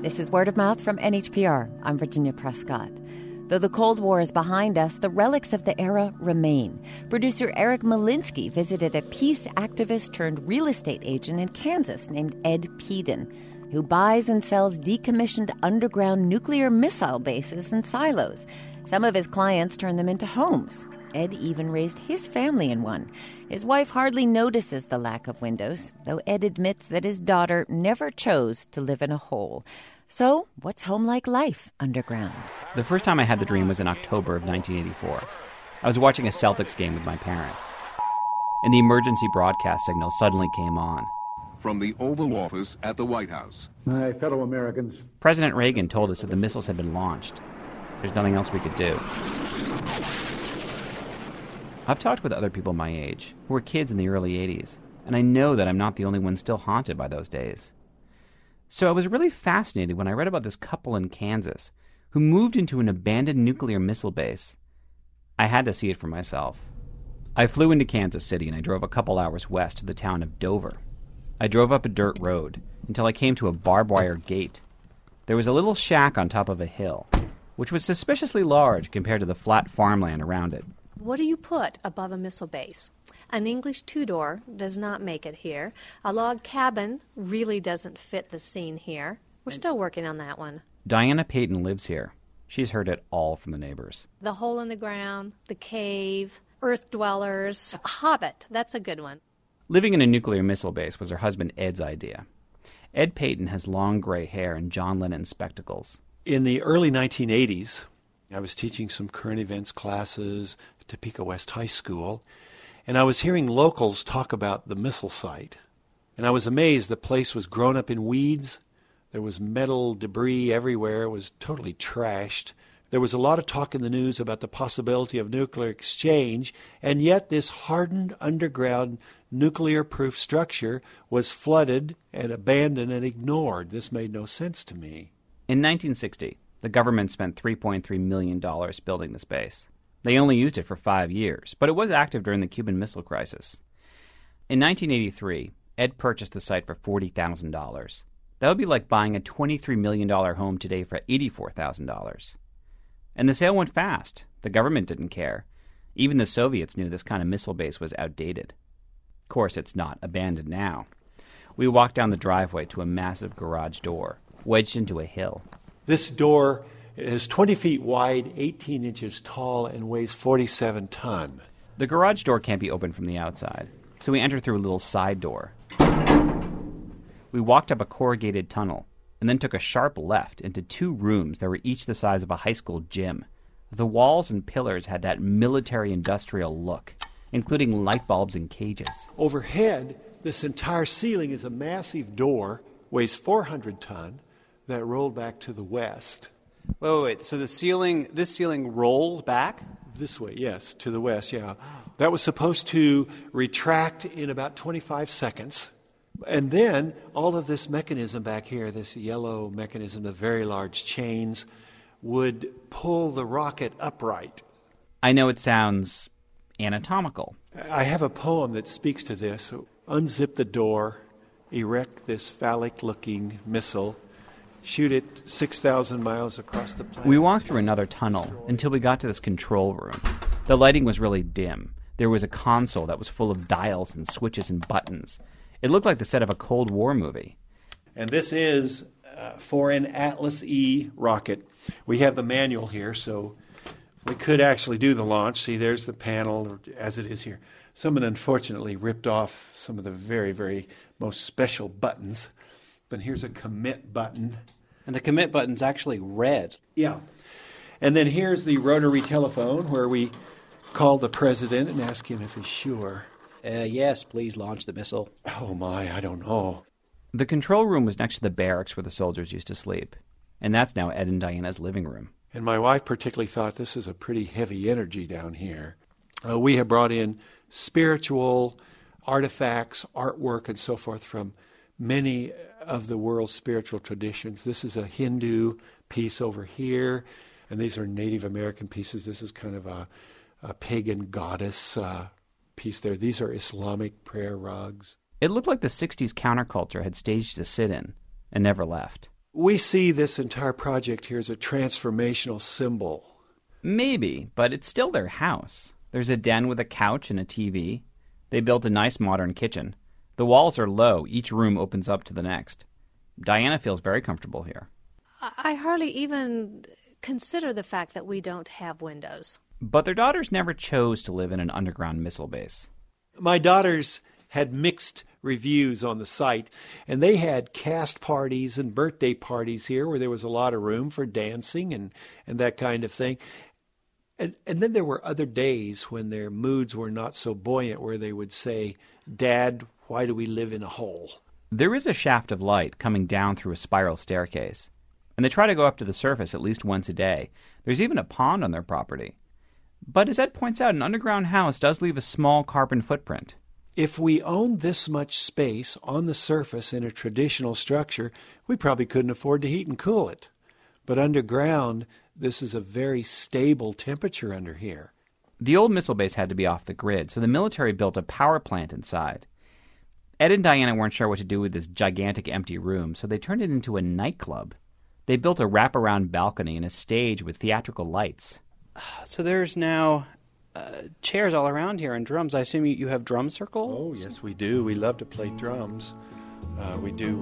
This is Word of Mouth from NHPR. I'm Virginia Prescott. Though the Cold War is behind us, the relics of the era remain. Producer Eric Malinsky visited a peace activist turned real estate agent in Kansas named Ed Peden, who buys and sells decommissioned underground nuclear missile bases and silos. Some of his clients turn them into homes. Ed even raised his family in one. His wife hardly notices the lack of windows, though Ed admits that his daughter never chose to live in a hole. So, what's home-like life underground? The first time I had the dream was in October of 1984. I was watching a Celtics game with my parents, and the emergency broadcast signal suddenly came on. From the Oval Office at the White House. My fellow Americans. President Reagan told us that the missiles had been launched. There's nothing else we could do. I've talked with other people my age, who were kids in the early 80s, and I know that I'm not the only one still haunted by those days. So I was really fascinated when I read about this couple in Kansas who moved into an abandoned nuclear missile base. I had to see it for myself. I flew into Kansas City and I drove a couple hours west to the town of Dover. I drove up a dirt road until I came to a barbed wire gate. There was a little shack on top of a hill, which was suspiciously large compared to the flat farmland around it. What do you put above a missile base? An English two-door does not make it here. A log cabin really doesn't fit the scene here. We're still working on that one. Diana Payton lives here. She's heard it all from the neighbors. The hole in the ground, the cave, earth dwellers, a hobbit. That's a good one. Living in a nuclear missile base was her husband Ed's idea. Ed Payton has long gray hair and John Lennon spectacles. In the early 1980s, I was teaching some current events classes at Topeka West High School, and I was hearing locals talk about the missile site. And I was amazed. The place was grown up in weeds. There was metal debris everywhere. It was totally trashed. There was a lot of talk in the news about the possibility of nuclear exchange, and yet this hardened underground nuclear-proof structure was flooded and abandoned and ignored. This made no sense to me. In 1960, the government spent $3.3 million building this base. They only used it for 5 years, but it was active during the Cuban Missile Crisis. In 1983, Ed purchased the site for $40,000. That would be like buying a $23 million home today for $84,000. And the sale went fast. The government didn't care. Even the Soviets knew this kind of missile base was outdated. Of course, it's not abandoned now. We walked down the driveway to a massive garage door, wedged into a hill. This door is 20 feet wide, 18 inches tall, and weighs 47 tons. The garage door can't be opened from the outside, so we enter through a little side door. We walked up a corrugated tunnel, and then took a sharp left into 2 rooms that were each the size of a high school gym. The walls and pillars had that military-industrial look, including light bulbs and cages. Overhead, this entire ceiling is a massive door, weighs 400 tons, that rolled back to the west. Wait. So this ceiling rolls back? This way, yes, to the west, yeah. That was supposed to retract in about 25 seconds. And then all of this mechanism back here, this yellow mechanism, the very large chains, would pull the rocket upright. I know it sounds anatomical. I have a poem that speaks to this. So, unzip the door, erect this phallic-looking missile, shoot it 6,000 miles across the planet. We walked through another tunnel until we got to this control room. The lighting was really dim. There was a console that was full of dials and switches and buttons. It looked like the set of a Cold War movie. And this is for an Atlas E rocket. We have the manual here, so we could actually do the launch. See, there's the panel as it is here. Someone unfortunately ripped off some of the very, very most special buttons. But here's a commit button. And the commit button's actually red. Yeah. And then here's the rotary telephone where we call the president and ask him if he's sure. Yes, please launch the missile. Oh my, I don't know. The control room was next to the barracks where the soldiers used to sleep. And that's now Ed and Diana's living room. And my wife particularly thought this is a pretty heavy energy down here. We have brought in spiritual artifacts, artwork, and so forth from many of the world's spiritual traditions. This is a Hindu piece over here, and these are Native American pieces. This is kind of a pagan goddess piece there. These are Islamic prayer rugs. It looked like the 60s counterculture had staged a sit-in and never left. We see this entire project here as a transformational symbol. Maybe, but it's still their house. There's a den with a couch and a TV. They built a nice modern kitchen. The walls are low. Each room opens up to the next. Diana feels very comfortable here. I hardly even consider the fact that we don't have windows. But their daughters never chose to live in an underground missile base. My daughters had mixed reviews on the site, and they had cast parties and birthday parties here where there was a lot of room for dancing and that kind of thing. And then there were other days when their moods were not so buoyant, where they would say, "Dad, why do we live in a hole?" There is a shaft of light coming down through a spiral staircase, and they try to go up to the surface at least once a day. There's even a pond on their property. But as Ed points out, an underground house does leave a small carbon footprint. If we owned this much space on the surface in a traditional structure, we probably couldn't afford to heat and cool it. But underground, this is a very stable temperature under here. The old missile base had to be off the grid, so the military built a power plant inside. Ed and Diana weren't sure what to do with this gigantic empty room, so they turned it into a nightclub. They built a wraparound balcony and a stage with theatrical lights. So there's now chairs all around here and drums. I assume you have drum circles? Oh, yes, we do. We love to play drums. We do.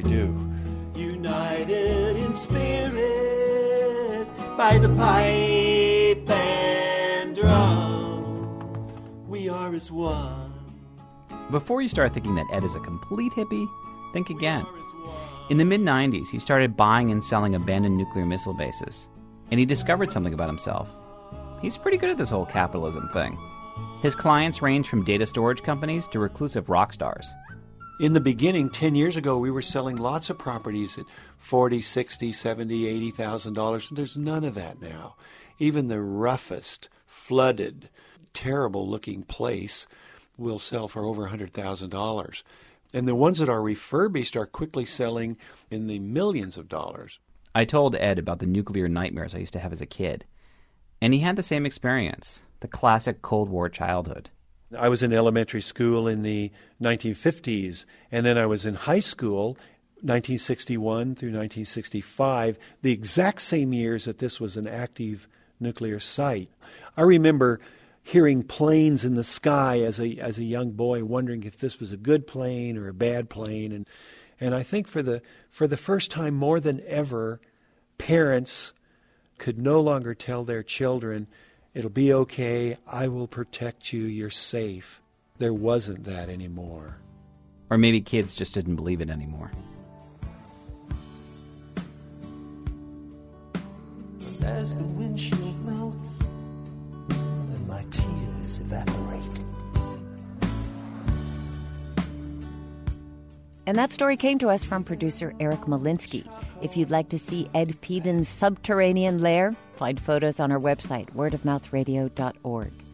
United in spirit by the pipe and drum, we are as one. Before you start thinking that Ed is a complete hippie, think again. In the mid-90s, he started buying and selling abandoned nuclear missile bases, and he discovered something about himself. He's pretty good at this whole capitalism thing. His clients range from data storage companies to reclusive rock stars. In the beginning, 10 years ago, we were selling lots of properties at $40,000, $60,000, $70,000, $80,000. There's none of that now. Even the roughest, flooded, terrible-looking place will sell for over $100,000. And the ones that are refurbished are quickly selling in the millions of dollars. I told Ed about the nuclear nightmares I used to have as a kid. And he had the same experience, the classic Cold War childhood. I was in elementary school in the 1950s, and then I was in high school, 1961 through 1965, the exact same years that this was an active nuclear site. I remember hearing planes in the sky as a young boy, wondering if this was a good plane or a bad plane. And I think for the first time more than ever, parents could no longer tell their children, "It'll be okay, I will protect you, you're safe." There wasn't that anymore. Or maybe kids just didn't believe it anymore. As the windshield melts and my tears evaporate. And that story came to us from producer Eric Malinsky. If you'd like to see Ed Peden's subterranean lair, find photos on our website, wordofmouthradio.org.